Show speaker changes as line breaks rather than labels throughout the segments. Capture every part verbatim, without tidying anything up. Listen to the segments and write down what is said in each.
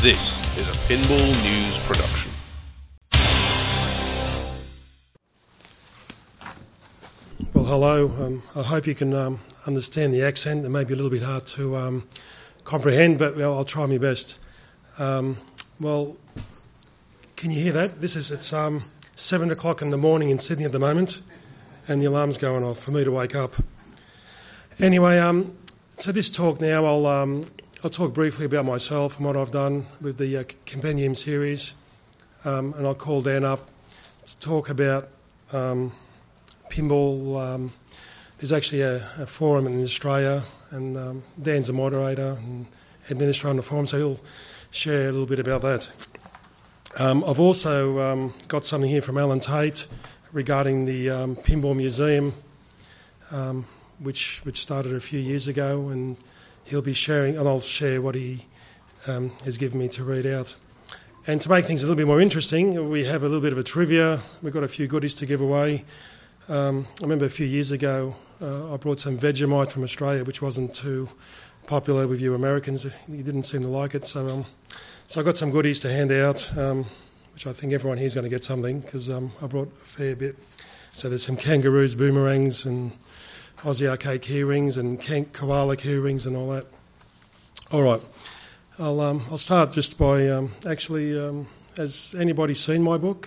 This is a Pinball News production.
Well, hello. Um, I hope you can um, understand the accent. It may be a little bit hard to um, comprehend, but well, I'll try my best. Um, well, can you hear that? This is it's um, seven o'clock in the morning in Sydney at the moment, and the alarm's going off for me to wake up. Anyway, um, so this talk now, I'll um, I'll talk briefly about myself and what I've done with the uh, Compendium series, um, and I'll call Dan up to talk about um, pinball. Um, there's actually a, a forum in Australia, and um, Dan's a moderator and administrator on the forum, so he'll share a little bit about that. Um, I've also um, got something here from Alan Tate regarding the um, Pinball Museum, um, which which started a few years ago, and he'll be sharing, and I'll share what he um, has given me to read out. And to make things a little bit more interesting, we have a little bit of a trivia. We've got a few goodies to give away. Um, I remember a few years ago, uh, I brought some Vegemite from Australia, which wasn't too popular with you Americans. You didn't seem to like it, so um, so I got some goodies to hand out, um, which I think everyone here is going to get something because um, I brought a fair bit. So there's some kangaroos, boomerangs, and Aussie Arcade key rings, and koala key rings, and all that. All right, I'll um, I'll start just by um, actually. Um, has anybody seen my book?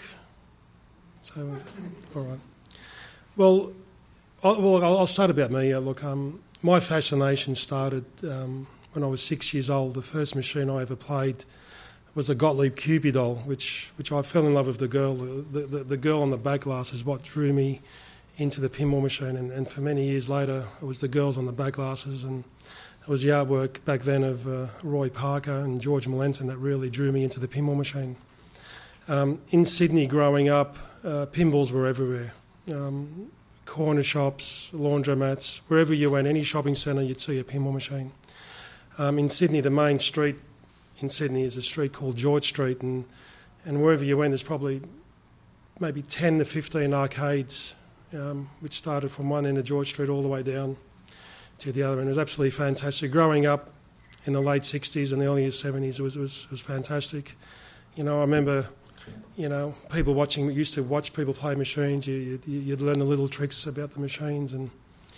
So, all right. Well, I'll, well, I'll start about me. Uh, look, um, my fascination started um, when I was six years old. The first machine I ever played was a Gottlieb Cupid doll, which which I fell in love with. The girl, the the, the girl on the back glass is what drew me into the pinball machine, and, and for many years later, it was the girls on the back glasses, and it was the artwork back then of uh, Roy Parker and George Melenton that really drew me into the pinball machine. Um, in Sydney, growing up, uh, pinballs were everywhere. Um, corner shops, laundromats, wherever you went, any shopping centre, you'd see a pinball machine. Um, in Sydney, the main street in Sydney is a street called George Street, and, and wherever you went, there's probably maybe ten to fifteen arcades, um, which started from one end of George Street all the way down to the other end. It was absolutely fantastic. Growing up in the late sixties and the early seventies, it was, it was, it was fantastic. You know, I remember... You know, people watching used to watch people play machines. You, you'd, you'd learn the little tricks about the machines, and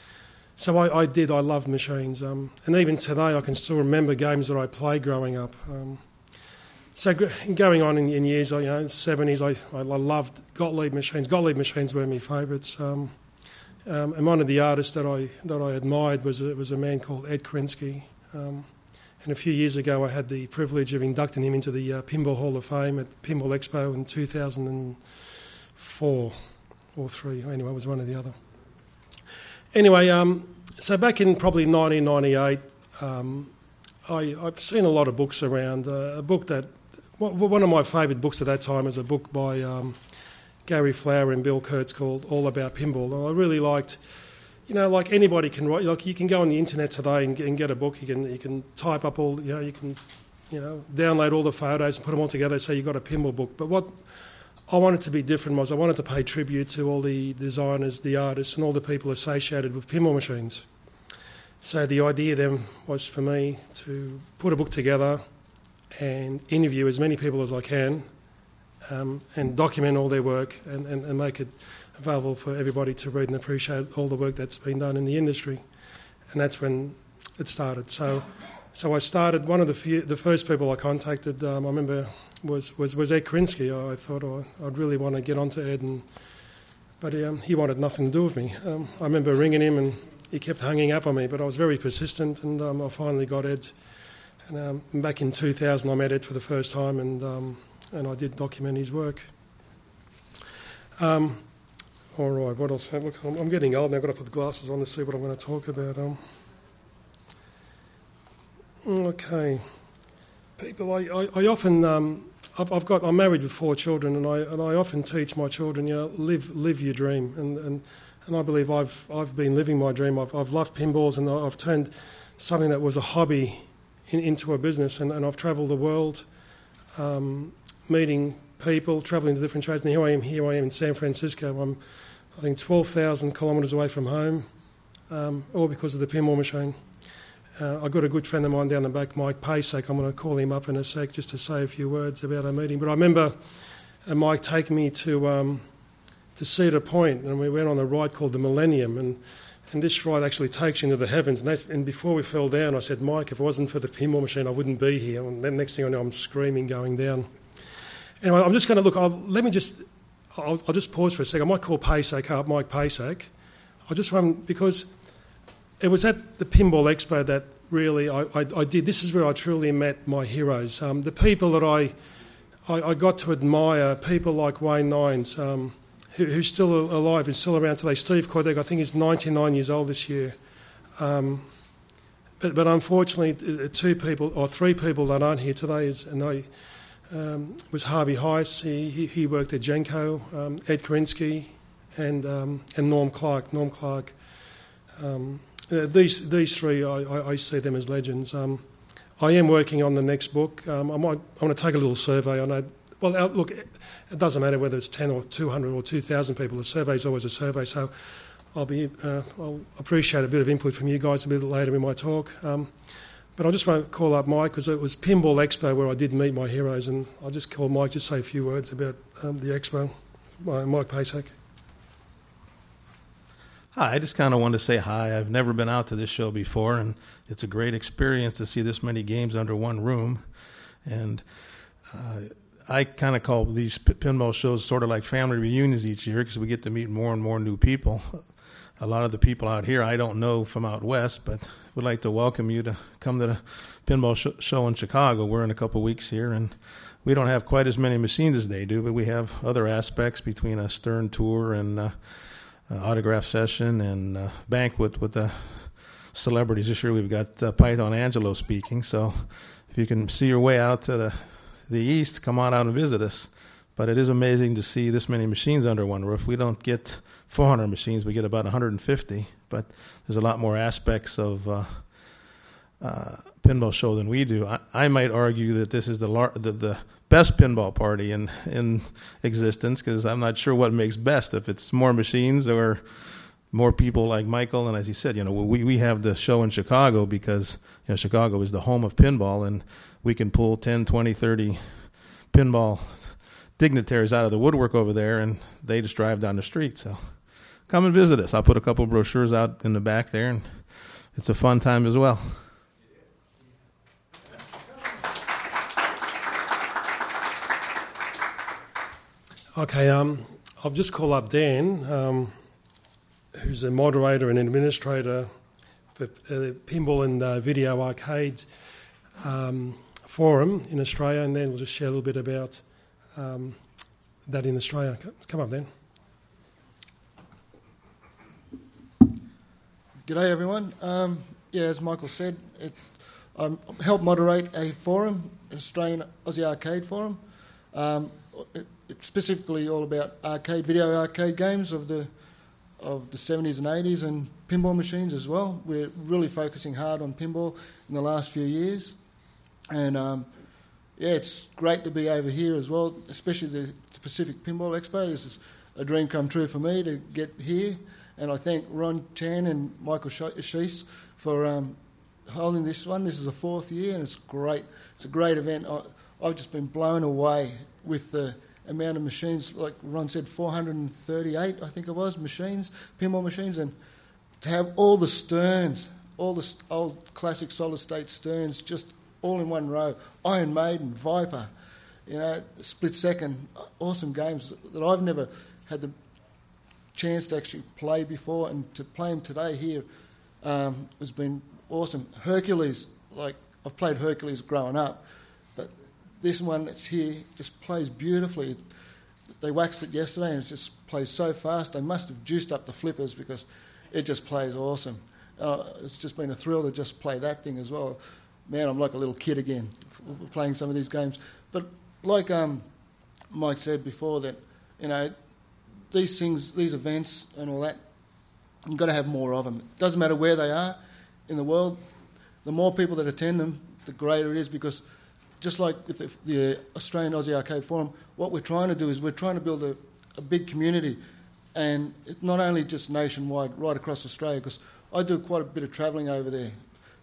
so I, I did. I loved machines, um, and even today I can still remember games that I played growing up. Um, so going on in, in years, you know, seventies, I, I loved Gottlieb machines. Gottlieb machines were my favourites, um, um, and one of the artists that I that I admired was a, was a man called Ed Kerensky. Um, And a few years ago, I had the privilege of inducting him into the uh, Pinball Hall of Fame at Pinball Expo in two thousand four or three. Anyway, it was one or the other. Anyway, um, so back in probably nineteen ninety-eight, um, I, I've seen a lot of books around. Uh, a book that, one of my favourite books at that time was a book by um, Gary Flower and Bill Kurtz called All About Pinball. And I really liked... You know, like anybody can write. Like you can go on the internet today and, and get a book. You can you can type up all. You know, you can, you know, download all the photos and put them all together. So you got a pinball book. But what I wanted to be different was I wanted to pay tribute to all the designers, the artists, and all the people associated with pinball machines. So the idea then was for me to put a book together and interview as many people as I can, um, and document all their work and, and, and make it available for everybody to read and appreciate all the work that's been done in the industry. And that's when it started. So so I started, one of the few, the first people I contacted, um, I remember, was, was, was Ed Kerensky. I thought oh, I'd really want to get onto Ed, and, but um, he wanted nothing to do with me. Um, I remember ringing him and he kept hanging up on me, but I was very persistent, and um, I finally got Ed. And um, back in two thousand I met Ed for the first time, and, um, and I did document his work. Um, All right, what else? Look, I'm, I'm getting old now. I've got to put the glasses on to see what I'm going to talk about. Um, okay, people. I, I, I often, um, I've, I've got. I'm married with four children, and I and I often teach my children, you know, live live your dream, and and, and I believe I've I've been living my dream. I've I've loved pinballs, and I've turned something that was a hobby in, into a business, and, and I've travelled the world, um, meeting people, travelling to different trades, and here I am. Here I am in San Francisco. I'm I think twelve thousand kilometres away from home, um, all because of the pinball machine. Uh, I've got a good friend of mine down the back, Mike Pasek. I'm going to call him up in a sec just to say a few words about our meeting. But I remember uh, Mike taking me to um, to Cedar Point, and we went on a ride called the Millennium, and, and this ride actually takes you into the heavens. And, that's, and before we fell down, I said, Mike, if it wasn't for the pinball machine, I wouldn't be here. And then next thing I know, I'm screaming going down. Anyway, I'm just going to look. I'll, let me just. I'll, I'll just pause for a second. I might call Pasek up, Mike Pasek. I just want because. It was at the Pinball Expo that really I, I, I did. This is where I truly met my heroes. Um, the people that I, I I got to admire, people like Wayne Nines, um, who, who's still alive and still around today. Steve Koidek, I think he's ninety-nine years old this year. Um, but, but unfortunately, two people or three people that aren't here today is and I um, was Harvey Heiss. He, he he worked at Genco. Um, Ed Korinsky and um, and Norm Clark. Norm Clark. Um, Uh, these these three, I, I, I see them as legends. Um, I am working on the next book. Um, I might I want to take a little survey. I know. Well, uh, look, it doesn't matter whether it's ten or two hundred or two thousand people. The survey is always a survey. So I'll be uh, I'll appreciate a bit of input from you guys a bit later in my talk. Um, but I just want to call up Mike because it was Pinball Expo where I did meet my heroes, and I'll just call Mike just say a few words about um, the expo. Uh, Mike Pasek.
Hi, I just kind of wanted to say hi. I've never been out to this show before, and it's a great experience to see this many games under one room. And uh, I kind of call these p- pinball shows sort of like family reunions each year because we get to meet more and more new people. A lot of the people out here I don't know from out west, but would like to welcome you to come to the pinball sh- show in Chicago. We're in a couple weeks here, and we don't have quite as many machines as they do, but we have other aspects between a Stern tour and uh, Uh, autograph session and uh, banquet with the celebrities. This year we've got uh, Python Angelo speaking, so if you can see your way out to the the east, come on out and visit us. But it is amazing to see this many machines under one roof. We don't get four hundred machines, we get about one hundred fifty, but there's a lot more aspects of uh, uh, pinball show than we do. I, I might argue that this is the lar- the, the best pinball party in, in existence because I'm not sure what makes best, if it's more machines or more people like Michael. And as he said, you know, we, we have the show in Chicago because, you know, Chicago is the home of pinball, and we can pull ten, twenty, thirty pinball dignitaries out of the woodwork over there, and they just drive down the street. So come and visit us. I'll put a couple of brochures out in the back there, and it's a fun time as well.
Okay, um, I'll just call up Dan, um, who's a moderator and administrator for uh, Pinball and uh, Video Arcade um, Forum in Australia, and then we'll just share a little bit about um, that in Australia. Come up, Dan.
G'day, everyone. Um, yeah, as Michael said, it, I help moderate a forum, Australian Aussie Arcade Forum. Um, it, it's specifically all about arcade, video arcade games of the of the seventies and eighties, and pinball machines as well. We're really focusing hard on pinball in the last few years, and um, yeah, it's great to be over here as well, especially the, the Pacific Pinball Expo. This is a dream come true for me to get here, and I thank Ron Chan and Michael Sheese for um, holding this one. This is the fourth year, and it's great. It's a great event. I, I've just been blown away with the amount of machines. Like Ron said, four hundred thirty-eight, I think it was, machines, pinball machines, and to have all the Sterns, all the old classic solid-state Sterns, just all in one row. Iron Maiden, Viper, you know, Split Second, awesome games that I've never had the chance to actually play before, and to play them today here um, has been awesome. Hercules, like I've played Hercules growing up, but this one that's here just plays beautifully. They waxed it yesterday and it just plays so fast. They must have juiced up the flippers because it just plays awesome. Uh, it's just been a thrill to just play that thing as well. Man, I'm like a little kid again playing some of these games. But like um, Mike said before, that, you know, these things, these events and all that, you've got to have more of them. It doesn't matter where they are in the world. The more people that attend them, the greater it is, because just like with the, the Australian Aussie Arcade Forum, what we're trying to do is we're trying to build a, a big community, and it not only just nationwide, right across Australia, because I do quite a bit of travelling over there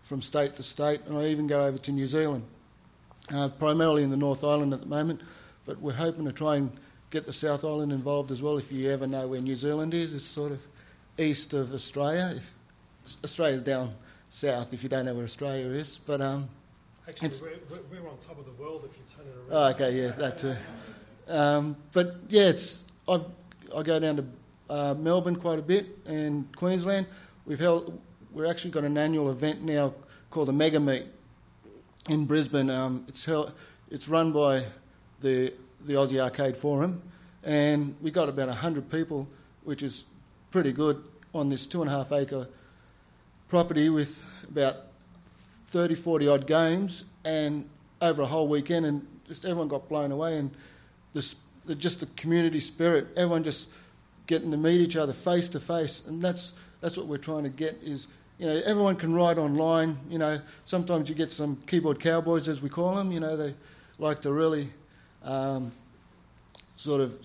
from state to state, and I even go over to New Zealand, uh, primarily in the North Island at the moment, but we're hoping to try and get the South Island involved as well. If you ever know where New Zealand is, it's sort of east of Australia. If, Australia's down south if you don't know where Australia is, but um,
Actually, we're, we're on top of the world if you turn it around.
Oh, okay, yeah, that too. Um, but yeah, it's I've, I go down to uh, Melbourne quite a bit and Queensland. We've held, we're actually got an annual event now called the Mega Meet in Brisbane. Um, it's held, it's run by the the Aussie Arcade Forum, and we got about a hundred people, which is pretty good on this two and a half acre property with about thirty, forty odd games, and over a whole weekend, and just everyone got blown away, and this, the, just the community spirit, everyone just getting to meet each other face to face, and that's that's what we're trying to get is, you know, everyone can write online, you know, sometimes you get some keyboard cowboys as we call them, you know, they like to really um, sort of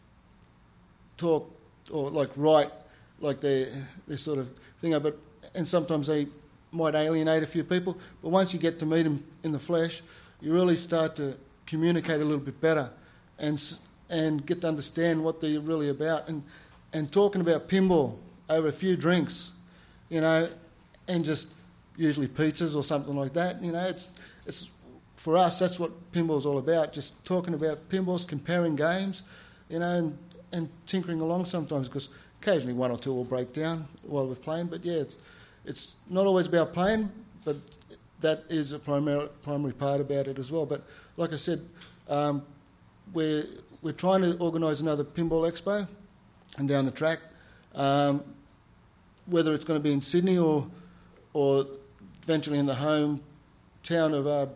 talk or like write like their, their sort of thing, but and sometimes they might alienate a few people, but once you get to meet them in the flesh, you really start to communicate a little bit better and and get to understand what they're really about. And, and talking about pinball over a few drinks, you know, and just usually pizzas or something like that, you know, it's it's for us, that's what pinball's all about, just talking about pinballs, comparing games, you know, and, and tinkering along sometimes, because occasionally one or two will break down while we're playing, but yeah, it's It's not always about playing, but that is a primary primary part about it as well. But like I said, um, we're we're trying to organise another pinball expo, and down the track, um, whether it's going to be in Sydney or or eventually in the home town of uh,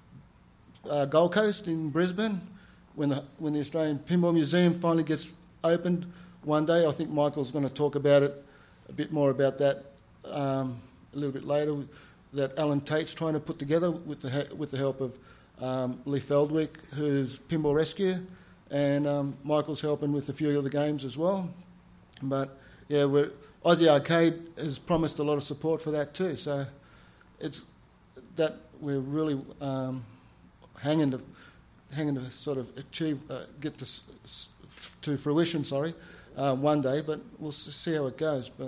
uh, Gold Coast in Brisbane, when the when the Australian Pinball Museum finally gets opened one day. I think Michael's going to talk about it a bit more about that. Um, a little bit later, that Alan Tate's trying to put together with the he- with the help of um, Lee Feldwick, who's Pinball Rescue, and um, Michael's helping with a few of the games as well. But yeah, we're, Aussie Arcade has promised a lot of support for that too. So it's that we're really um, hanging to hanging to sort of achieve uh, get to to fruition. Sorry, uh, one day, but we'll see how it goes. But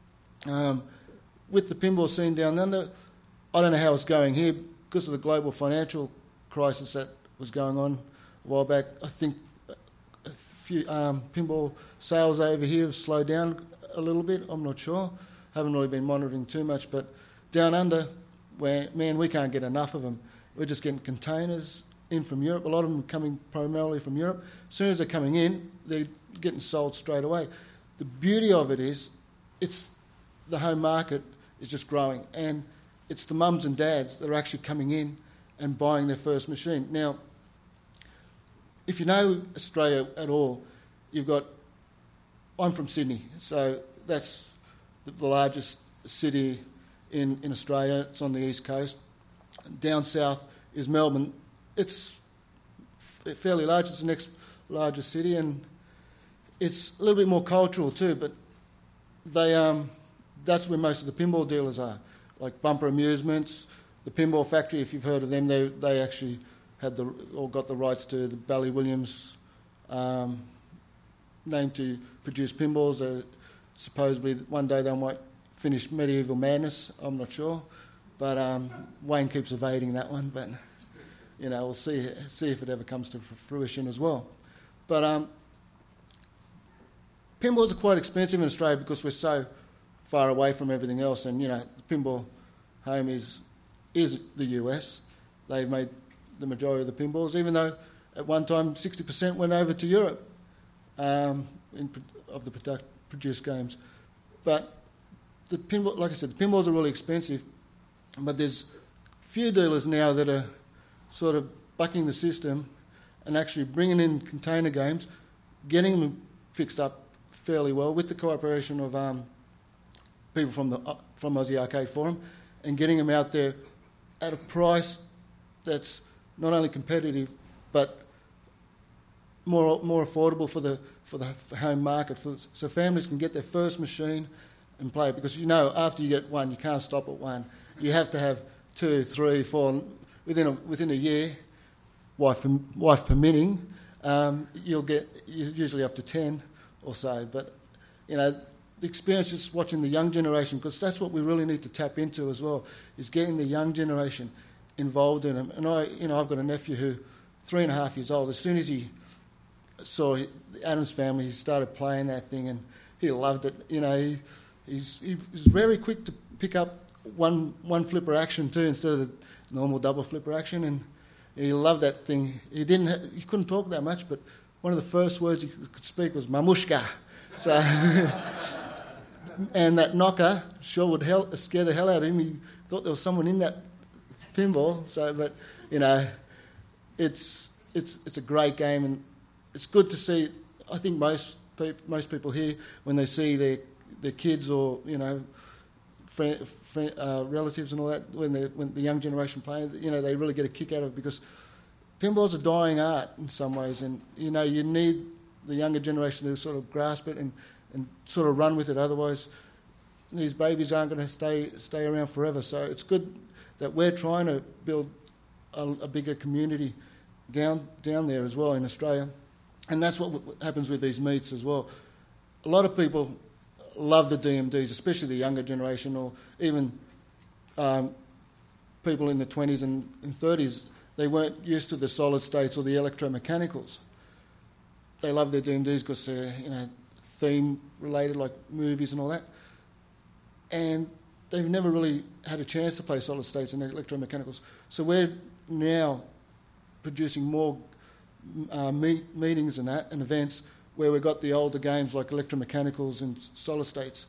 um, with the pinball scene down under, I don't know how it's going here because of the global financial crisis that was going on a while back. I think a few um, pinball sales over here have slowed down a little bit. I'm not sure. Haven't really been monitoring too much. But down under, where man, we can't get enough of them. We're just getting containers in from Europe. A lot of them are coming primarily from Europe. As soon as they're coming in, they're getting sold straight away. The beauty of it is, it's the home market is just growing, and it's the mums and dads that are actually coming in and buying their first machine. Now, if you know Australia at all, you've got, I'm from Sydney, so that's the, the largest city in, in Australia. It's on the east coast. Down south is Melbourne. It's f- fairly large. It's the next largest city, and it's a little bit more cultural too, but they um, that's where most of the pinball dealers are, like Bumper Amusements, the Pinball Factory. If you've heard of them, they they actually had the or got the rights to the Bally Williams um, name to produce pinballs. Uh, supposedly one day they might finish Medieval Madness. I'm not sure, but um, Wayne keeps evading that one. But you know, we'll see see if it ever comes to fruition as well. But um, pinballs are quite expensive in Australia because we're so far away from everything else, and you know, the pinball home is is the U S. They've made the majority of the pinballs, even though at one time sixty percent went over to Europe um, in, of the product, produced games. But the pinball, like I said, the pinballs are really expensive, but there's few dealers now that are sort of bucking the system and actually bringing in container games, getting them fixed up fairly well with the cooperation of um, people from the uh, from Aussie Arcade Forum, and getting them out there at a price that's not only competitive but more more affordable for the for the home market, for, so families can get their first machine and play. Because you know, after you get one, you can't stop at one, You have to have two, three, four within a, within a year, wife wife permitting. Um, you'll get usually up to ten or so. But you know, the experience is watching the young generation, because that's what we really need to tap into as well, is getting the young generation involved in them. And I, you know, I've got a nephew who, three and a half years old. As soon as he saw the Adams Family, he started playing that thing, and he loved it. You know, he, he's he was very quick to pick up one one flipper action too, instead of the normal double flipper action, and he loved that thing. He didn't, ha- he couldn't talk that much, but one of the first words he could speak was "mamushka." So, and that knocker sure would hell, scare the hell out of him. He thought there was someone in that pinball. So, but you know, it's it's it's a great game, and it's good to see. I think most people, most people here, when they see their their kids or you know, friend, friend, uh, relatives and all that, when they when the young generation playing, you know, they really get a kick out of it, because pinball's a dying art in some ways, and you know, you need the younger generation to sort of grasp it and, and sort of run with it. Otherwise, these babies aren't going to stay stay around forever. So it's good that we're trying to build a, a bigger community down down there as well in Australia, and that's what w- happens with these meets as well. A lot of people love the D M Ds, especially the younger generation, or even um, people in the twenties and, and thirties. They weren't used to the solid states or the electromechanicals. They love their D M Ds because they're, you know, theme related, like movies and all that. And they've never really had a chance to play solid states and electromechanicals. So we're now producing more uh, meet, meetings and that and events where we've got the older games like electromechanicals and solid states.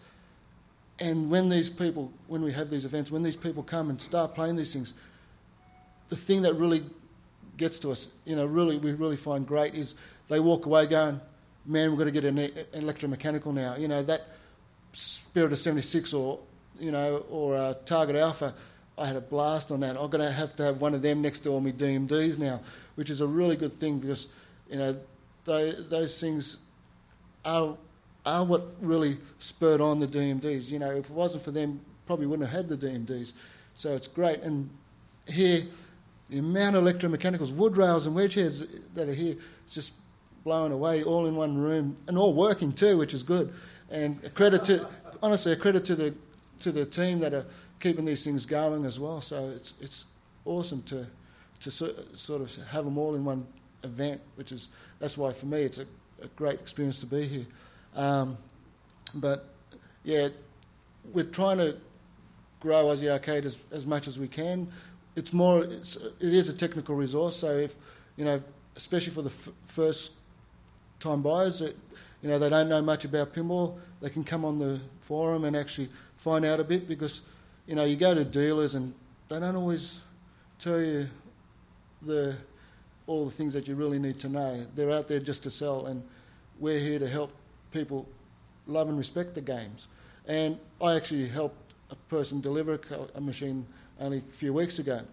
And when these people, when we have these events, when these people come and start playing these things, the thing that really gets to us, you know, really we really find great is they walk away going, man, we've got to get an, an electromechanical now. You know, that Spirit of seventy-six or, you know, or uh, Target Alpha, I had a blast on that. I'm going to have to have one of them next to all my D M Ds now, which is a really good thing, because, you know, they, those things are are what really spurred on the D M Ds. You know, if it wasn't for them, probably wouldn't have had the D M Ds. So it's great. And here, the amount of electromechanicals, wood rails and wedge heads that are here, it's just blowing away, all in one room, and all working too, which is good. And a credit to, honestly, a credit to the to the team that are keeping these things going as well. So it's it's awesome to to so, sort of have them all in one event, which is, that's why for me it's a, a great experience to be here. Um, but yeah, we're trying to grow Aussie Arcade as, as much as we can. It's more, it's, it is a technical resource, so if, you know, especially for the f- first time buyers that, you know, they don't know much about pinball, they can come on the forum and actually find out a bit, because, you know, you go to dealers and they don't always tell you the all the things that you really need to know. They're out there just to sell, and we're here to help people love and respect the games. And I actually helped a person deliver a machine only a few weeks ago,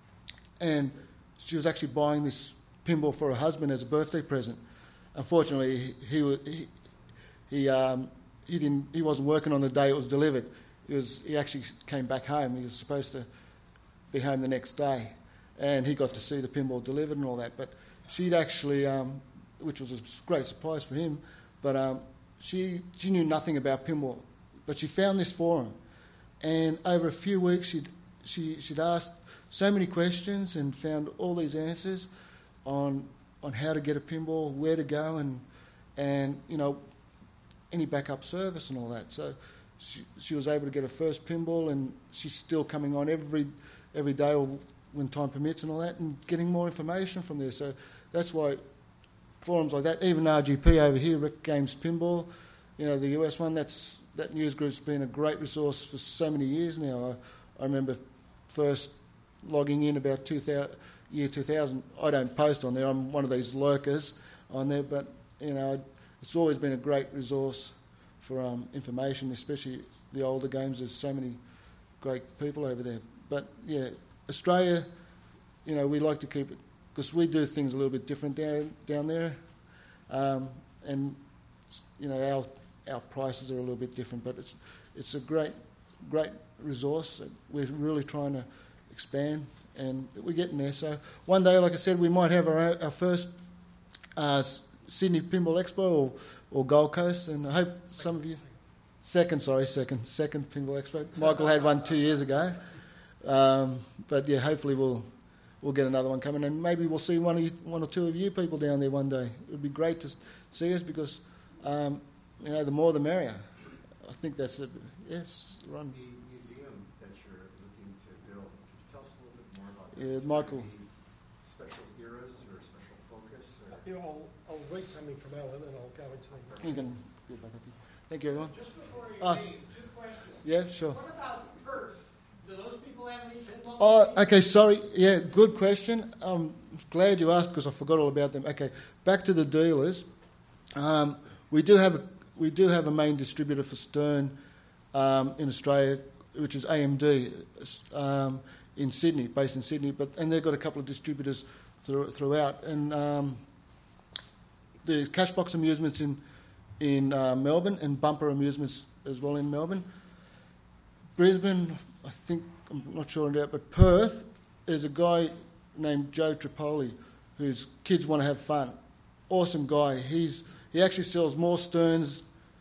and she was actually buying this pinball for her husband as a birthday present. Unfortunately, he he he, he, um, he didn't he wasn't working on the day it was delivered. He was he actually came back home. He was supposed to be home the next day, and he got to see the pinball delivered and all that. But she'd actually, um, which was a great surprise for him, but um, she she knew nothing about pinball, but she found this forum, and over a few weeks she'd she she'd asked so many questions and found all these answers on on how to get a pinball, where to go, and and you know, any backup service and all that. So she she was able to get her first pinball, and she's still coming on every every day or when time permits and all that, and getting more information from there. So that's why forums like that, even R G P over here, Rec Games Pinball, you know, the U S one, that's that news group's been a great resource for so many years now. I, I remember first logging in about two thousand, year two thousand. I don't post on there. I'm one of these lurkers on there, but you know, it's always been a great resource for um, information, especially the older games. There's so many great people over there. But yeah, Australia, you know, we like to keep it, because we do things a little bit different down down there, um, and you know, our our prices are a little bit different. But it's it's a great great resource that we're really trying to expand, and we're getting there. So one day, like I said, we might have our, our first uh, Sydney Pinball Expo or, or Gold Coast, and I hope some of you... Second, sorry, second. Second Pinball Expo. Michael had one two years ago. Um, but yeah, hopefully we'll we'll get another one coming, and maybe we'll see one of you, one or two of you people down there one day. It would be great to see us because, um, you know, the more the merrier. I think that's it. Yes, Ron.
The museum that you're looking to build, could you tell us a little bit more about that?
Yeah,
Is there
Michael.
any special eras or special focus? Or?
Yeah, I'll, I'll read something from Alan and I'll go into the...
You can get back up here. Thank you, everyone.
Just before you
Us.
leave, two questions.
Yeah, sure.
What about Perth? Do those people have any pinball?
Oh,
machines?
okay, sorry. Yeah, good question. I'm glad you asked because I forgot all about them. Okay, back to the dealers. Um, we do have a, we do have a main distributor for Stern um, in Australia, which is A M D um, in Sydney, based in Sydney. But and they've got a couple of distributors through, throughout. And um, the Cashbox Amusements in in uh, Melbourne and Bumper Amusements as well in Melbourne. Brisbane, I think, I'm not sure about, but Perth, there's a guy named Joe Tripoli whose kids want to have fun. Awesome guy. He's he actually sells more Sterns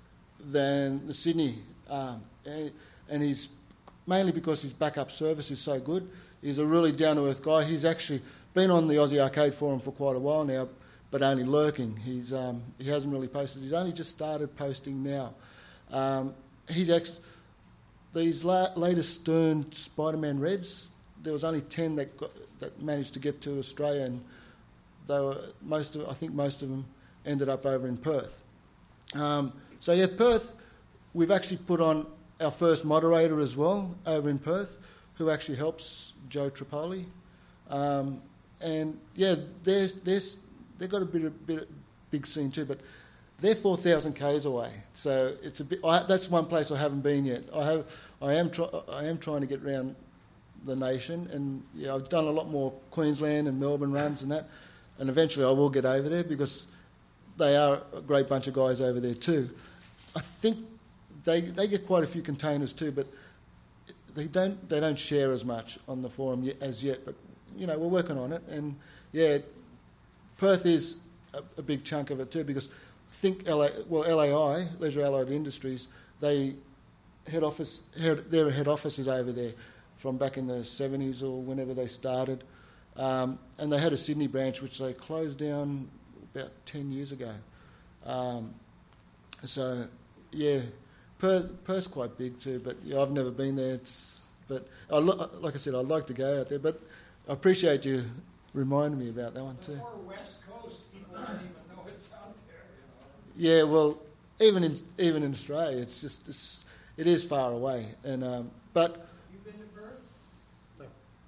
than the Sydney, um, and, and he's mainly because his backup service is so good. He's a really down-to-earth guy. He's actually been on the Aussie Arcade Forum for quite a while now, but only lurking. He's um, he hasn't really posted. He's only just started posting now. Um, he's actually these la- latest Stern Spider-Man Reds. There was only ten that got, that managed to get to Australia, and they were most of I think most of them ended up over in Perth. Um, so yeah, Perth. We've actually put on our first moderator as well over in Perth, who actually helps Joe Tripoli. Um, and yeah, there's there's they've got a bit of bit of big scene too, but they're four thousand k's away. So it's a bit. I, that's one place I haven't been yet. I have. I am. Try, I am trying to get around the nation, and yeah, I've done a lot more Queensland and Melbourne runs and that, and eventually I will get over there because they are a great bunch of guys over there too. I think they they get quite a few containers too, but they don't they don't share as much on the forum yet, as yet. But you know, we're working on it, and yeah, Perth is a, a big chunk of it too because I think L A, well L A I, Leisure Allied Industries, they head office head, their head office is over there from back in the seventies or whenever they started, um, and they had a Sydney branch which they closed down about ten years ago. Um, so yeah, Perth, Perth's quite big too, but yeah, I've never been there. It's, but I lo- like I said, I'd like to go out there, but I appreciate you reminding me about that one too.
The more West Coast people don't even know it's out there. You know?
Yeah, well, even in even in Australia, it's just it's, it is far away, and um, but.
You've been to Perth?
No.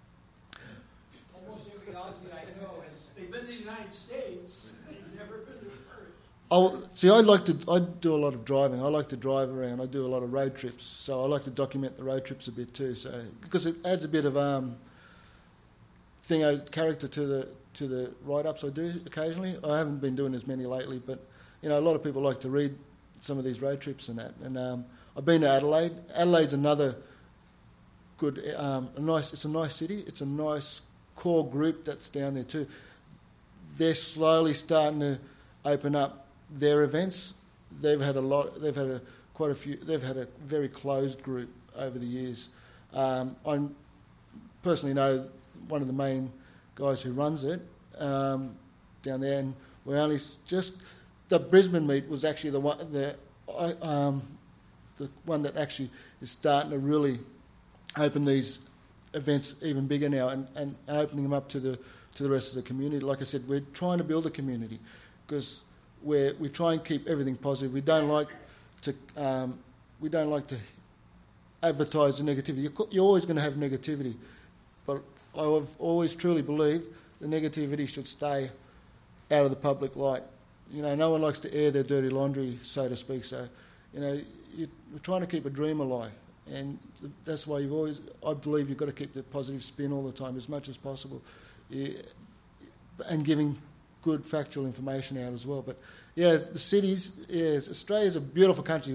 Almost every Aussie I know has. They've been to the United States. They've never been to Perth.
Oh, see, I like to. I do a lot of driving. I like to drive around. I do a lot of road trips, so I like to document the road trips a bit too. So because it adds a bit of um, thing, uh, character to the to the write-ups I do occasionally. I haven't been doing as many lately, but you know, a lot of people like to read some of these road trips and that. And um, I've been to Adelaide. Adelaide's another good, um, a nice. It's a nice city. It's a nice core group that's down there too. They're slowly starting to open up their events. They've had a lot. They've had a, quite a few. They've had a very closed group over the years. Um, I personally know one of the main guys who runs it um, down there, and we're only just the Brisbane meet was actually the one the um, the one that actually is starting to really open these events even bigger now, and, and opening them up to the to the rest of the community. Like I said, we're trying to build a community because where we try and keep everything positive. We don't like to um, we don't like to advertise the negativity. You're, you're always going to have negativity, but I've always truly believed the negativity should stay out of the public light. You know, no one likes to air their dirty laundry, so to speak. So, you know, you, we're trying to keep a dream alive, and that's why you've always. I believe you've got to keep the positive spin all the time, as much as possible, yeah, and giving good factual information out as well. But yeah, the cities, yes, Australia's a beautiful country.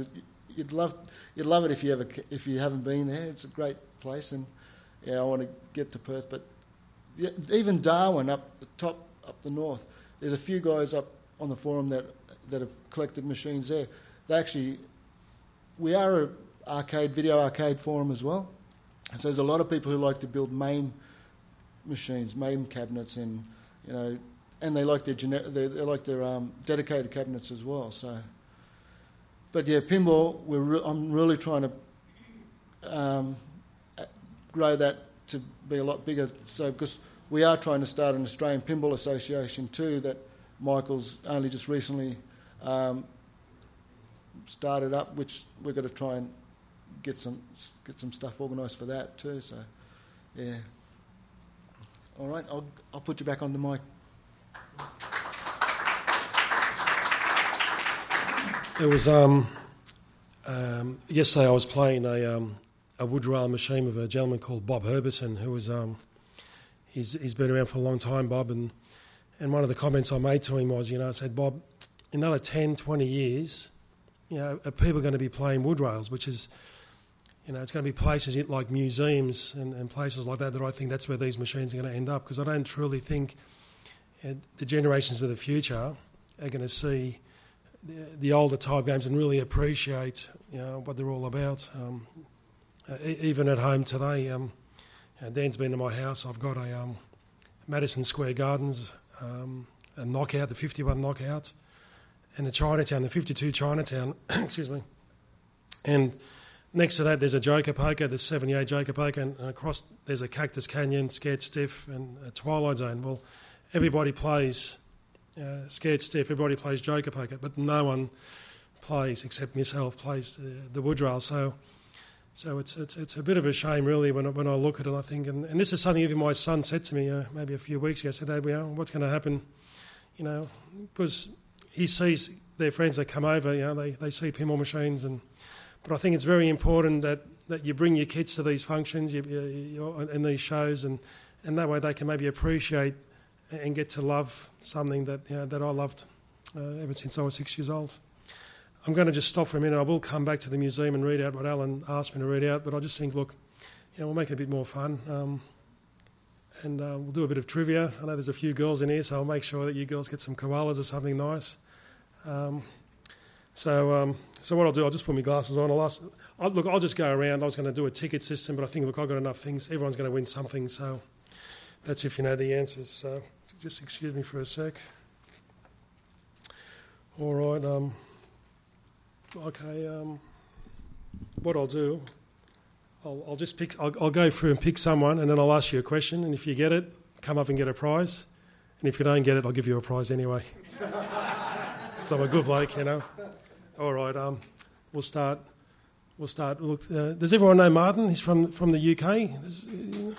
you'd love you'd love it if you ever if you haven't been there. It's a great place, and yeah, I want to get to Perth. But yeah, even Darwin up the top up the north, there's a few guys up on the forum that that have collected machines there. They actually, we are a arcade video arcade forum as well, and so there's a lot of people who like to build MAME machines, MAME cabinets, and you know, and they like their gener- they, they like their um, dedicated cabinets as well. So, but yeah, pinball. We're re- I'm really trying to um, grow that to be a lot bigger. So because we are trying to start an Australian Pinball Association too, that Michael's only just recently um, started up, which we're going to try and get some get some stuff organised for that too. So, yeah. All right, I'll I'll put you back on the mic.
It was um, um, yesterday. I was playing a um, a wood rail machine with a gentleman called Bob Herberson, who was um, he's he's been around for a long time, Bob, and and one of the comments I made to him was, you know, I said, Bob, in another ten, twenty years, you know, are people going to be playing wood rails, which is, you know, it's going to be places like museums and, and places like that that I think that's where these machines are going to end up, because I don't truly think uh, the generations of the future are going to see the, the older type games and really appreciate, you know, what they're all about. Um, uh, e- even at home today, um, uh, Dan's been to my house. I've got a um, Madison Square Gardens um, a knockout, the fifty-one knockout, and the Chinatown, the fifty-two Chinatown, excuse me, and next to that, there's a Joker Poker, the seventy-eight Joker Poker, and across there's a Cactus Canyon, Scared Stiff, and a Twilight Zone. Well, everybody plays uh, Scared Stiff, everybody plays Joker Poker, but no one plays, except myself, plays the, the wood rail. So, so it's it's it's a bit of a shame, really, when I, when I look at it. I think, and, and this is something even my son said to me uh, maybe a few weeks ago. I said, "Dad, well, what's going to happen?" You know, because he sees their friends that come over. You know, they they see pinball machines and. But I think it's very important that, that you bring your kids to these functions you, you, and these shows, and, and that way they can maybe appreciate and get to love something that you know, that I loved uh, ever since I was six years old. I'm going to just stop for a minute. I will come back to the museum and read out what Alan asked me to read out, but I just think, look, you know, we'll make it a bit more fun, um, and uh, we'll do a bit of trivia. I know there's a few girls in here, so I'll make sure that you girls get some koalas or something nice. Um, So, um, so what I'll do, I'll just put my glasses on. I'll ask, I'll, look, I'll just go around. I was going to do a ticket system, but I think, look, I've got enough things. Everyone's going to win something, so that's if you know the answers. So just excuse me for a sec. All right. Um, okay. Um, what I'll do, I'll, I'll just pick. I'll, I'll go through and pick someone, and then I'll ask you a question. And if you get it, come up and get a prize. And if you don't get it, I'll give you a prize anyway. So I'm a good bloke, you know. All right, um, we'll start. We'll start. Look, uh, does everyone know Martin? He's from from the U K. There's, uh,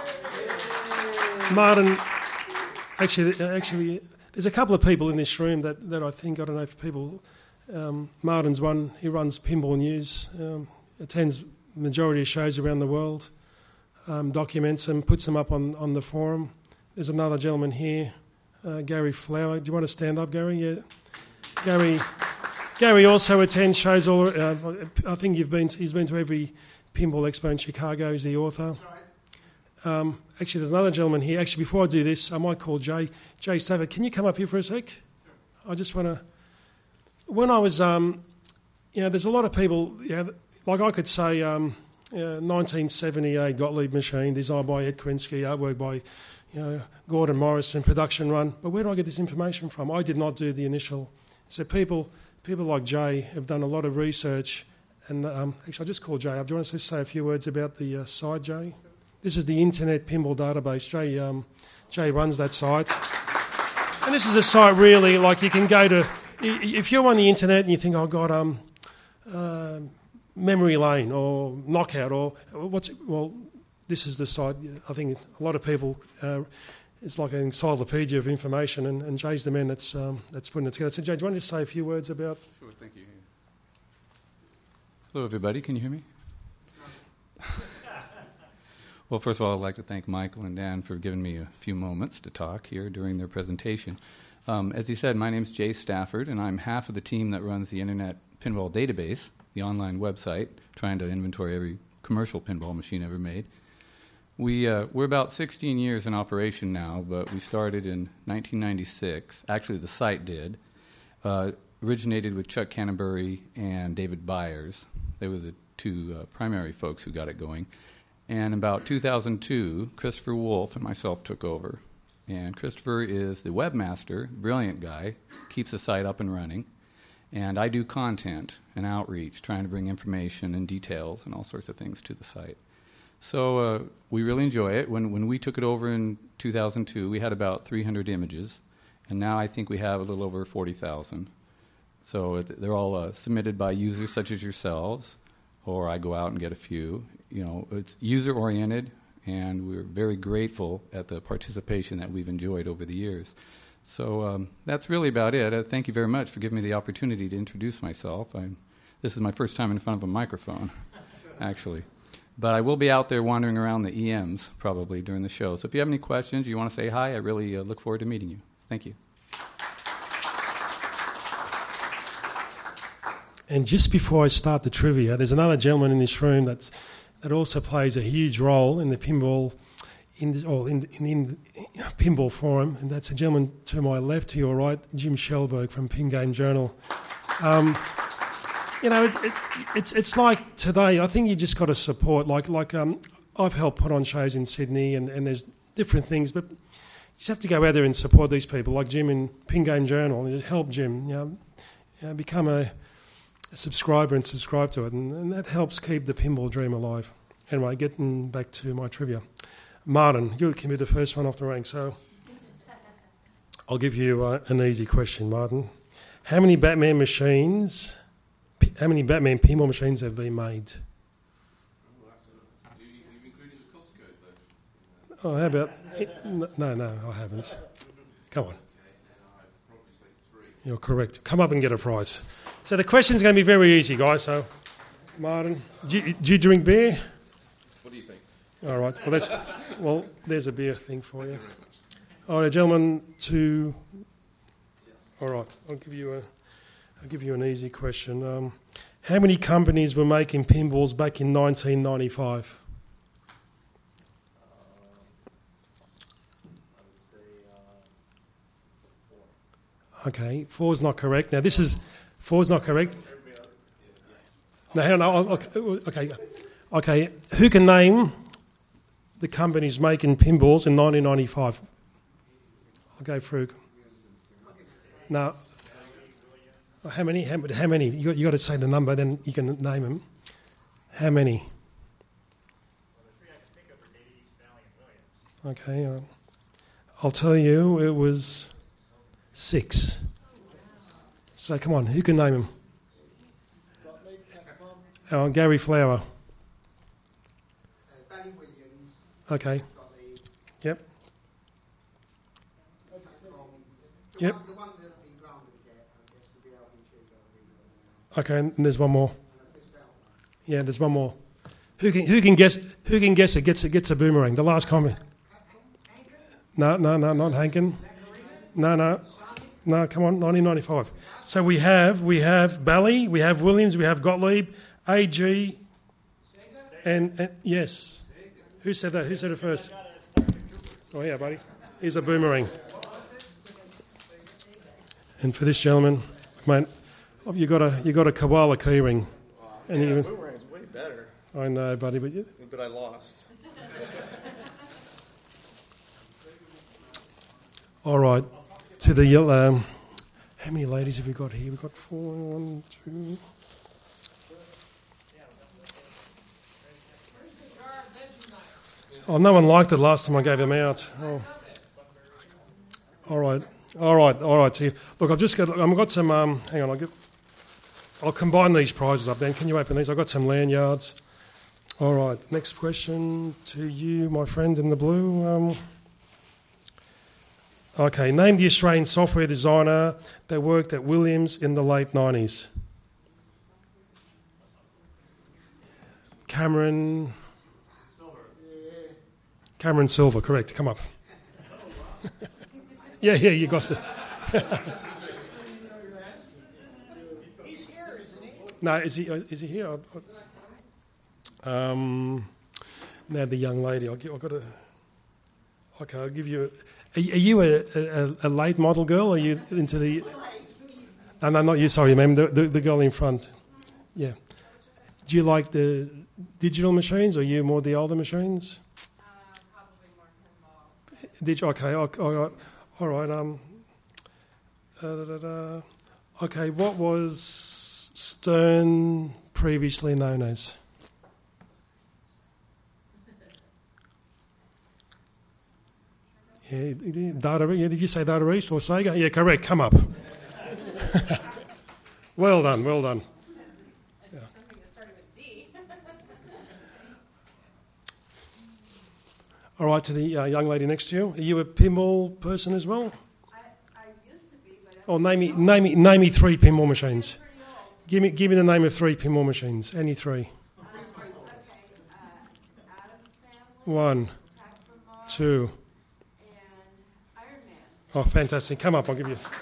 Martin, actually, actually, there's a couple of people in this room that, that I think I don't know if people. Um, Martin's one. He runs Pinball News. Um, attends majority of shows around the world. Um, documents them, puts them up on, on the forum. There's another gentleman here, uh, Gary Flower. Do you want to stand up, Gary? Yeah, Gary. Gary also attends shows all. Uh, I think you've been. To, he's been to every pinball expo in Chicago. He's the author. Um, actually, there's another gentleman here. Actually, before I do this, I might call Jay. Jay Stafford, can you come up here for a sec? Sure. I just want to. When I was, um, you know, there's a lot of people. You know, like I could say, um, uh, nineteen seventy-eight Gottlieb machine, designed by Ed Krinsky, artwork by, you know, Gordon Morrison, production run. But where do I get this information from? I did not do the initial. So people. People like Jay have done a lot of research, and um, actually I'll just call Jay up. Do you want to just say a few words about the uh, site, Jay? This is the Internet Pinball Database. Jay, um, Jay runs that site. And this is a site really, like you can go to, if you're on the internet and you think, oh God, um, uh, Memory Lane or Knockout or what's, well, this is the site. I think a lot of people, uh, it's like an encyclopedia of information, and, and Jay's the man that's um, that's putting it together. So, Jay, do you want to just say a few words about...
Sure, thank you. Hello, everybody. Can you hear me? Well, first of all, I'd like to thank Michael and Dan for giving me a few moments to talk here during their presentation. Um, as he said, my name is Jay Stafford, and I'm half of the team that runs the Internet Pinball Database. the online website, trying to inventory every commercial pinball machine ever made. We, uh, we're about sixteen years in operation now, but we started in nineteen ninety-six. Actually, the site did. Uh, originated with Chuck Canterbury and David Byers. They were the two uh, primary folks who got it going. And about two thousand two, Christopher Wolf and myself took over. And Christopher is the webmaster, brilliant guy, keeps the site up and running. And I do content and outreach, trying to bring information and details and all sorts of things to the site. So uh, we really enjoy it. When when we took it over in two thousand two, we had about three hundred images, and now I think we have a little over forty thousand. So it, they're all uh, submitted by users such as yourselves, or I go out and get a few. You know, it's user-oriented, and we're very grateful at the participation that we've enjoyed over the years. So um, that's really about it. Uh, thank you very much for giving me the opportunity to introduce myself. I'm, this is my first time in front of a microphone, actually. But I will be out there wandering around the E Ms probably during the show. So if you have any questions, you want to say hi, I really uh, look forward to meeting you. Thank you.
And just before I start the trivia, there's another gentleman in this room that's, that also plays a huge role in the pinball in, or in, in, in pinball forum, and that's a gentleman to my left, to your right, Jim Shellberg from Pin Game Journal. Um, You know, it, it, it's it's like today. I think you just got to support. Like like um, I've helped put on shows in Sydney, and, and there's different things, but you just have to go out there and support these people, like Jim in Pin Game Journal, and just help Jim. You know, you know become a, a subscriber and subscribe to it, and, and that helps keep the pinball dream alive. Anyway, getting back to my trivia, Martin, you can be the first one off the rank. So I'll give you uh, an easy question, Martin. How many Batman machines? How many Batman pinball machines have been made? Oh, how about... No, no, I haven't. Come on. You're correct. Come up and get a prize. So the question's going to be very easy, guys. So, Martin, do you, do you drink beer?
What do you think?
All right. Well, that's, well, there's a beer thing for you. All right, gentlemen, to... All right, I'll give you a... I'll give you an easy question. Um, how many companies were making pinballs back in nineteen ninety-five? Okay, four's not correct. Now this is four's not correct. No, hang on. Okay, okay, okay. Who can name the companies making pinballs in nineteen ninety-five? I'll go through. No. How many? How, how many? You got, you got to say the number, then you can name them. How many? Okay, uh, I'll tell you. It was six. So come on, who can name them? Oh, Gary Flower. Okay. Yep. Yep. Okay, and there's one more. Yeah, there's one more. Who can who can guess? Who can guess it gets it gets a boomerang? The last comment. No, no, no, not Hankin. No, no, no. Come on, nineteen ninety-five. So we have we have Bally, we have Williams, we have Gottlieb, A G, and, and yes. Who said that? Who said it first? Oh yeah, buddy. Here's a boomerang. And for this gentleman, mate. Oh, you got a you got a koala keyring, and
yeah,
even
boomerang's way better.
I know, buddy, but you,
But I lost.
all right. To the yellow. Um, how many ladies have we got here? We've got four, one, two. Oh, no one liked it last time I gave them out. Oh. All right, all right, all right. So, look, I've just got I've got some. Um, hang on, I'll get. I'll combine these prizes up then. Can you open these? I've got some lanyards. All right, next question to you, my friend in the blue. Um, okay, name the Australian software designer that worked at Williams in the late nineties. Cameron... Cameron Silver, correct. Come up. yeah, yeah, you got it.
He's here, isn't he?
No, is he? Is he here? Um, now the young lady. I'll give, I've got to. Okay, I'll give you. A, are you a, a, a late model girl? Or are you into the? No, no, not you. Sorry, ma'am. The, the the girl in front. Yeah. Do you like the digital machines, or are you more the older machines?
Uh, probably more pinball.
Did you, okay, all right, all right. Um, uh, da, da, da. Okay, what was Stern previously known as? Yeah, Data. Yeah, did you say Data East or Sega? Yeah, correct. Come up. Well done. Well done. Yeah.
Something that started with D.
All right, to the uh, young lady next to you. Are you a pinball person as well?
I, I used to be, but
Oh, name me, name me, name me three pinball machines. Give me, give me the name of three pinball machines. Any three.
um, okay, uh, Adam's Family,
One,
Attack from Mars,
two.
and Iron Man.
Oh, fantastic. Come up, I'll give you.
That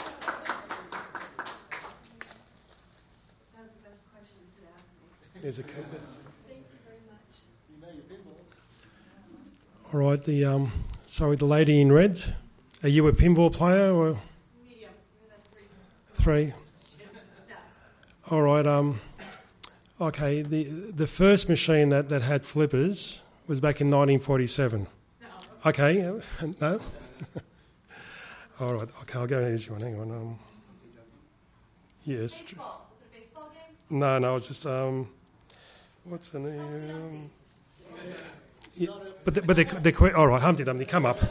was the best question you could ask me.
There's a.
Thank you very much.
You know your pinball.
All right, the um, sorry, the lady in red. Are you a pinball player or
Medium. You're like three.
three? All right. Um, okay. The the first machine that, that had flippers was back in nineteen forty-seven.
No.
Okay. uh, No. All right. Okay. I'll go easy one. Hang on. Um, yes. tr-
Baseball. Was it a baseball game?
No. No. It's just um, what's the name? Yeah, but the, but the the que- all right. Humpty Dumpty, come up.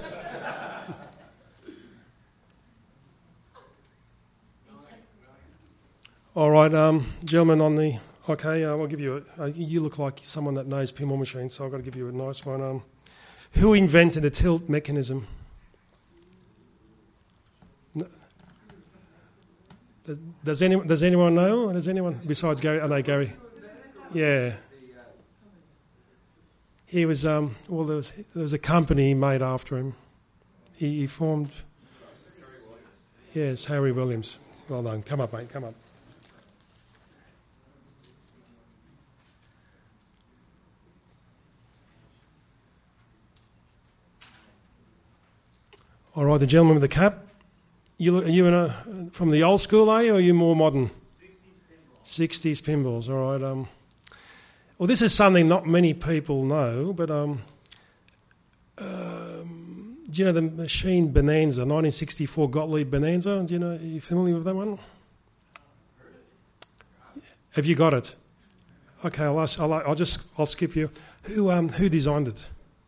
All right, um, gentlemen on the... Okay, uh, I'll give you a... Uh, you look like someone that knows pinball machines, so I've got to give you a nice one. Um, who invented the tilt mechanism? No. Does, does, any, does anyone know? Does anyone... Besides Gary... I know Gary. Yeah. He was... Um, well, there was, there was a company made after him. He, he formed... Yes, Harry Williams. Well done. Come up, mate, come up. All right, the gentleman with the cap. You look, are you in a, from the old school, are you, or are you more modern? sixties pinballs. All right. Um, well, this is something not many people know, but um, um, do you know the machine Bonanza, nineteen sixty-four Gottlieb Bonanza? Do you know? Are you familiar with that one? Have you got it? Okay, I'll ask, I'll, I'll just I'll skip you. Who um who designed it?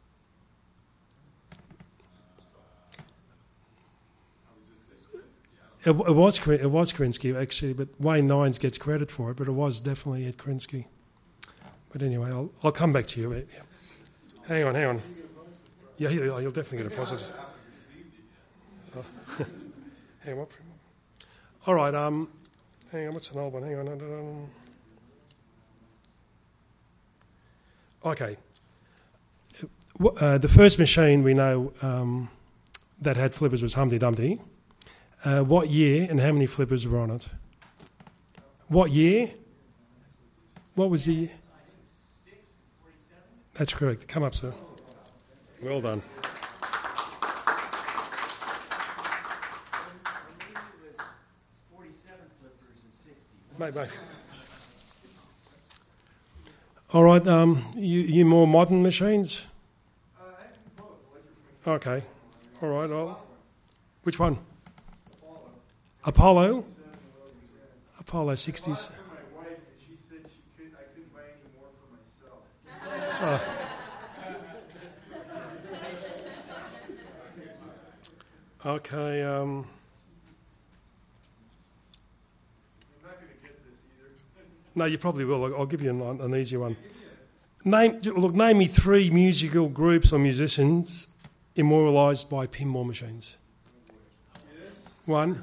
It, it was it was Krinsky actually, but Wayne Nines gets credit for it, but it was definitely Ed Krinsky. But anyway, I'll I'll come back to you. Yeah. Hang on, hang on. Yeah, you'll, you'll definitely get a positive. Oh. Hang on. All right. Um, hang on. What's an old one? Hang on. Okay. Uh, the first machine we know um, that had flippers was Humpty Dumpty. Uh, what year and how many flippers were on it? What year? What was the year? That's correct. Come up, sir. Well done. Mate, mate. All right. Um, you you more modern machines? Okay. All right. I'll, which one? Apollo? Apollo sixties.
My wife, and she said she couldn't, I couldn't buy any more for myself.
Oh. Okay. Um,
I'm not going to get this either.
no, you probably will. I'll, I'll give you an, an easy one. Name look. Name me three musical groups or musicians immortalised by pinball machines. One.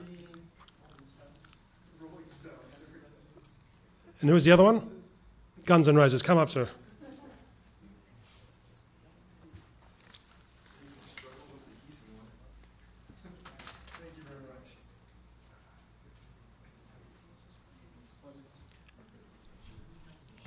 And who was the other one? Guns N' Roses. Come up, sir.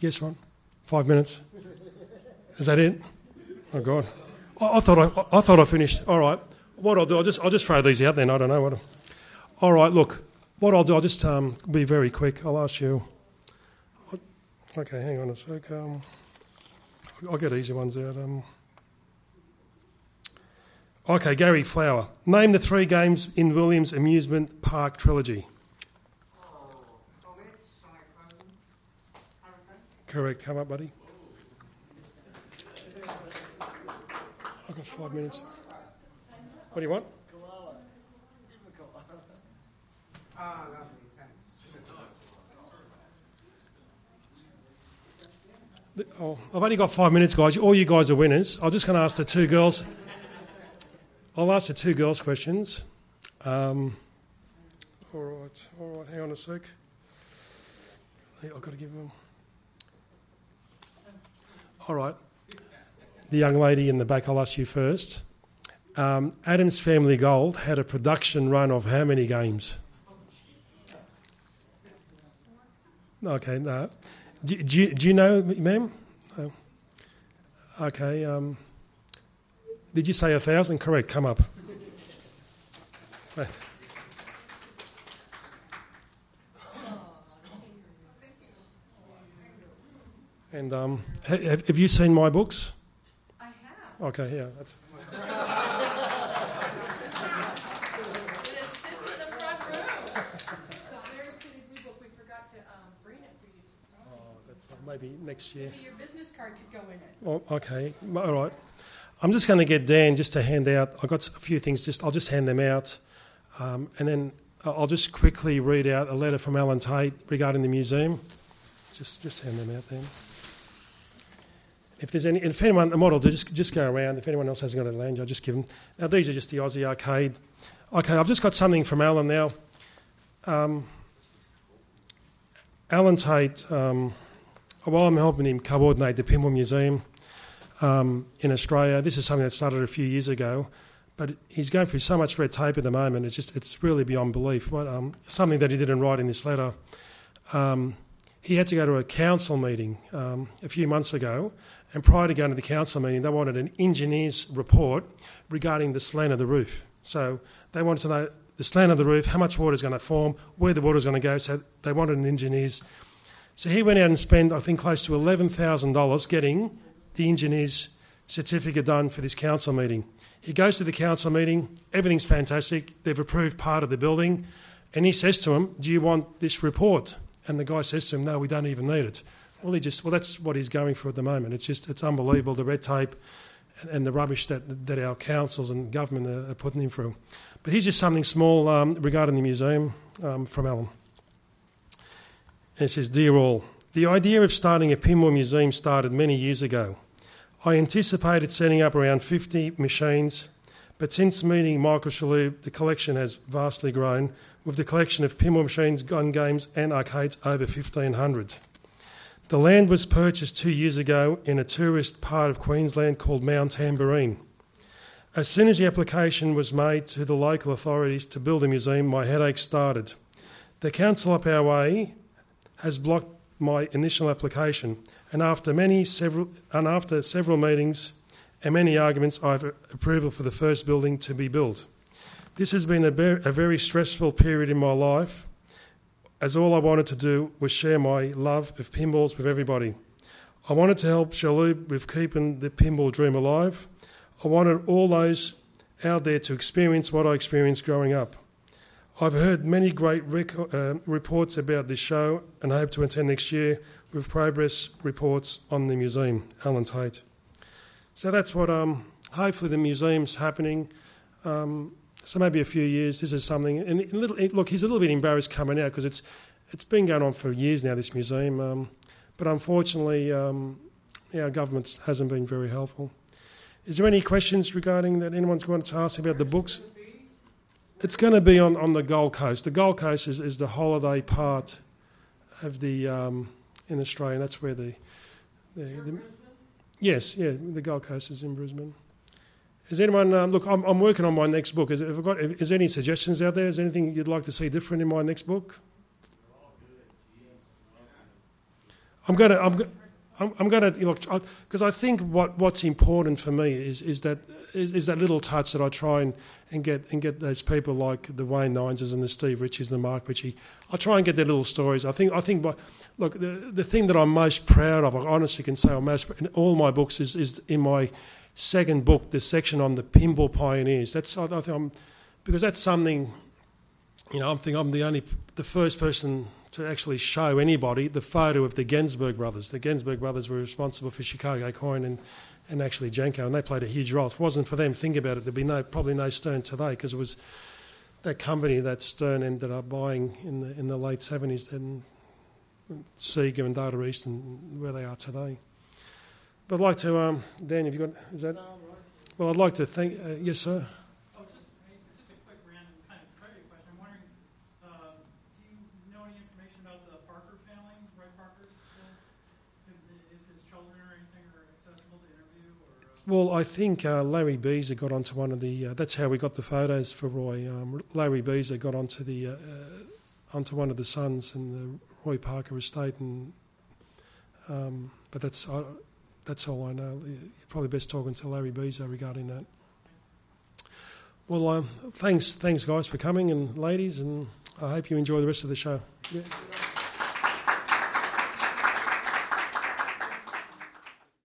Yes, Ron? Five minutes? Is that it? Oh, God. I, I thought I, I thought I finished. All right. What I'll do, I'll just, I'll just throw these out then. I don't know what. All right, look. What I'll do, I'll just um, be very quick. I'll ask you. Okay, hang on a sec. Um, I'll get easy ones out. Um, okay, Gary Flower. Name the three games in Williams Amusement Park trilogy. Correct. Come up, buddy. I've got five minutes. What do you want? Oh, I've only got five minutes, guys. All you guys are winners. I'm just going to ask the two girls. I'll ask the two girls questions. Um, all right, all right. Hang on a sec. I've got to give them. All right. The young lady in the back, I'll ask you first. Um, Adam's Family Gold had a production run of how many games? Okay, no. Do, do, you, do you know, ma'am? No. Okay. Um, did you say a thousand? Correct. Come up. And um, have, have you seen my books?
I have.
Okay, yeah. That's...
And it sits in the front room. It's a very pretty blue book. We forgot to um, bring it for you to sign.
Oh, that's maybe next year.
Maybe your business card could go in it.
Oh, okay, all right. I'm just going to get Dan just to hand out. I've got a few things. Just I'll just hand them out, um, and then I'll just quickly read out a letter from Alan Tate regarding the museum. Just just hand them out then. If there's any, if anyone, a model, just just go around. If anyone else hasn't got a land, I'll just give them. Now these are just the Aussie Arcade. Okay, I've just got something from Alan now. Um, Alan Tate, um, while I'm helping him coordinate the Pinball Museum um, in Australia, this is something that started a few years ago, but he's going through so much red tape at the moment. It's just it's really beyond belief. What, um, something that he didn't write in this letter. Um, he had to go to a council meeting um, a few months ago. And prior to going to the council meeting, they wanted an engineer's report regarding the slant of the roof. So they wanted to know the slant of the roof, how much water is going to form, where the water is going to go. So they wanted an engineer's. So he went out and spent, I think, close to eleven thousand dollars getting the engineer's certificate done for this council meeting. He goes to the council meeting, everything's fantastic, they've approved part of the building, and he says to him, do you want this report? And the guy says to him, no, we don't even need it. Well, he just well, that's what he's going through at the moment. It's just it's unbelievable, the red tape and, and the rubbish that that our councils and government are, are putting him through. But here's just something small um, regarding the museum um, from Alan. And it says, Dear all, the idea of starting a pinball museum started many years ago. I anticipated setting up around fifty machines, but since meeting Michael Shalhoub, the collection has vastly grown, with the collection of pinball machines, gun games and arcades over fifteen hundred. The land was purchased two years ago in a tourist part of Queensland called Mount Tamborine. As soon as the application was made to the local authorities to build a museum, my headache started. The council up our way has blocked my initial application, and after many several and after several meetings and many arguments, I have approval for the first building to be built. This has been a, ber- a very stressful period in my life, as all I wanted to do was share my love of pinballs with everybody. I wanted to help Shalhoub with keeping the pinball dream alive. I wanted all those out there to experience what I experienced growing up. I've heard many great rec- uh, reports about this show and hope to attend next year with progress reports on the museum. Alan Tate. So that's what, um, hopefully the museum's happening. Um, So maybe a few years, this is something. And a little, look, he's a little bit embarrassed coming out because it's it's been going on for years now, this museum. Um, but unfortunately, um, our government hasn't been very helpful. Is there any questions regarding that anyone's going to ask about the books? It's going to be on, on the Gold Coast. The Gold Coast is, is the holiday part of the um, in Australia. That's where the, the, the yes, yeah, the Gold Coast is in Brisbane. Is anyone, um, look, I'm, I'm working on my next book. Is, have I got, is there any suggestions out there? Is there anything you'd like to see different in my next book? I'm going to. I'm, go- I'm, I'm going to look because I think what, what's important for me is is that is, is that little touch that I try and, and get and get those people like the Wayne Nineses and the Steve Richies and the Mark Ritchie. I try and get their little stories. I think I think by, look the the thing that I'm most proud of, I honestly can say I'm most in all my books is is in my second book, the section on the pinball pioneers. That's I, I think I'm because that's something. You know, I think I'm the only the first person to actually show anybody the photo of the Gensberg brothers. The Gensberg brothers were responsible for Chicago Coin and, and actually Jenko, and they played a huge role. If it wasn't for them, think about it, there'd be no probably no Stern today because it was that company that Stern ended up buying in the in the late seventies, and Sega and Data East and where they are today. But I'd like to, um, Dan, have you got, is that? Well, I'd like to thank, uh, yes, sir. Well, I think uh, Larry Beezer got onto one of the. Uh, that's how we got the photos for Roy. Um, Larry Beezer got onto the uh, uh, onto one of the sons in the Roy Parker estate, and um, but that's uh, that's all I know. You're probably best talking to Larry Beezer regarding that. Well, um, thanks, thanks guys for coming, and ladies, and I hope you enjoy the rest of the show. Yeah.